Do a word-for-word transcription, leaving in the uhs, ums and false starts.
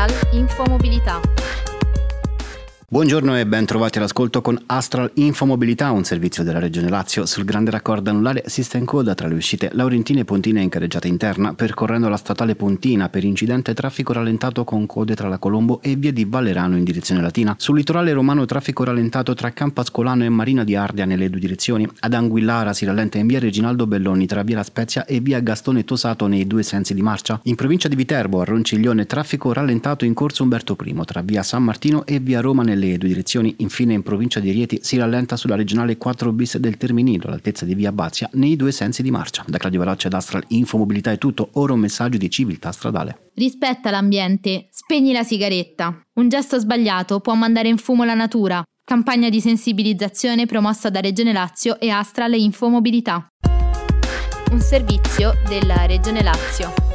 Astral Infomobilità. Buongiorno e ben trovati all'ascolto con Astral Infomobilità, un servizio della Regione Lazio. Sul grande raccordo anulare si sta in coda tra le uscite Laurentine e Pontina in carreggiata interna, percorrendo la statale Pontina per incidente traffico rallentato con code tra la Colombo e via di Vallerano in direzione latina. Sul litorale romano traffico rallentato tra Campascolano e Marina di Ardea nelle due direzioni. Ad Anguillara si rallenta in via Reginaldo Belloni tra via La Spezia e via Gastone Tosato nei due sensi di marcia. In provincia di Viterbo a Ronciglione traffico rallentato in corso Umberto I tra via San Martino e via Roma nelle le due direzioni. Infine in provincia di Rieti si rallenta sulla regionale quattro bis del Terminillo all'altezza di via Abbazia nei due sensi di marcia. Da Claudio Valaccia ed Astral Infomobilità è tutto, ora un messaggio di civiltà stradale. Rispetta l'ambiente, spegni la sigaretta. Un gesto sbagliato può mandare in fumo la natura. Campagna di sensibilizzazione promossa da Regione Lazio e Astral Infomobilità. Un servizio della Regione Lazio.